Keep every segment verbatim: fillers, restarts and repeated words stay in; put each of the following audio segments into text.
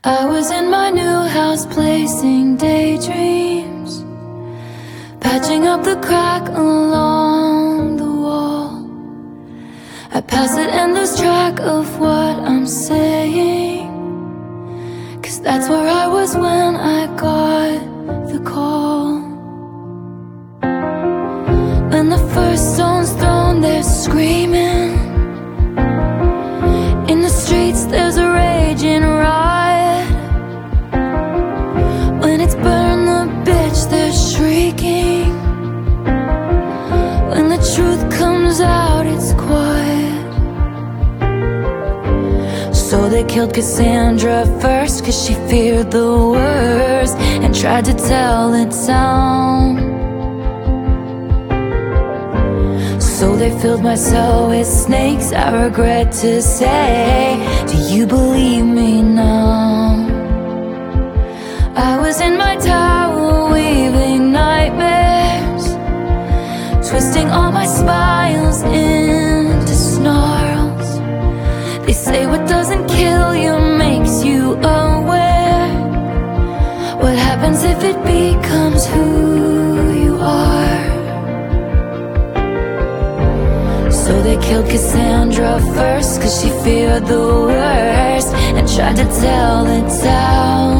I was in my new house placing daydreams, patching up the crack along the wall. I pass it and lose track of what I'm saying, 'cause that's where I was when I got the call. When the first stone's thrown, they're screaming. In the streets there's a raging riot. When it's burn the bitch, they're shrieking. When the truth comes out, it's quiet. So they killed Cassandra first, 'cause she feared the worst and tried to tell the town. So they filled my cell with snakes, I regret to say. Do you believe me now? I was in my tower weaving nightmares, twisting all my smiles into snarls. They say what doesn't kill you makes you aware. What happens if it becomes who you are? So they killed Cassandra first, 'cause she feared the worst and tried to tell the town.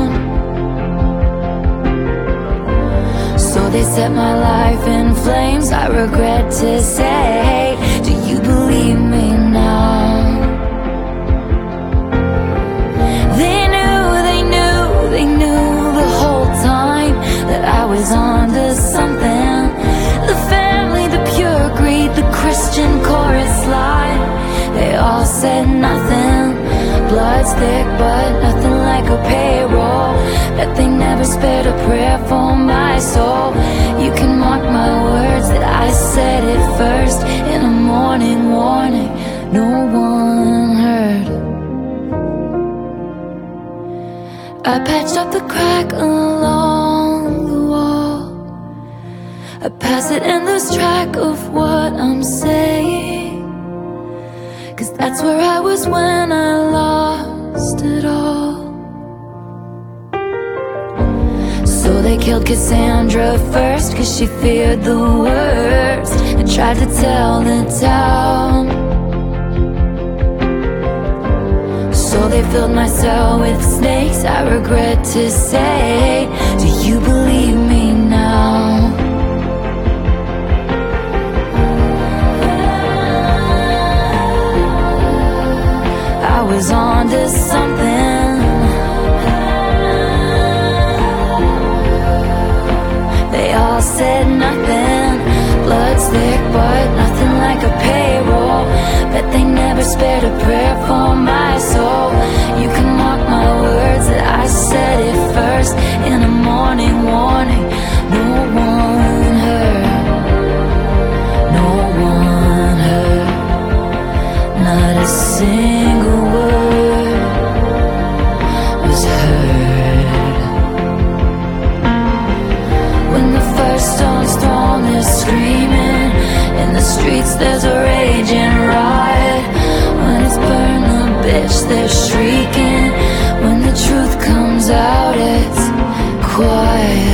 So they set my life in flames, I regret to say. Do you believe me now? They knew, they knew, they knew the whole time that I was onto something. The family, the pure greed, the Christian chorus line, they all said nothing. Blood's thick but nothing like a payroll. That they never spared a prayer for my soul. You can mark my words that I said it first. In a morning warning no one heard. I patched up the crack along the wall. I pass it and lose track of what I'm saying, 'cause that's where I was when I lost it all. So they killed Cassandra first, 'cause she feared the worst and tried to tell the town. So they filled my cell with snakes, I regret to say. Do you believe me now? I was on to something. They all said nothing. Blood's thick but nothing like a payroll. Bet they never spared a prayer for my soul. You can mark my words that I said it first. In a morning warning no one heard. No one heard. Not a single word was heard. When the first stone's thrown, they're screaming. In the streets there's a raging riot. When it's burn the bitch, they're shrieking. When the truth comes out, it's quiet.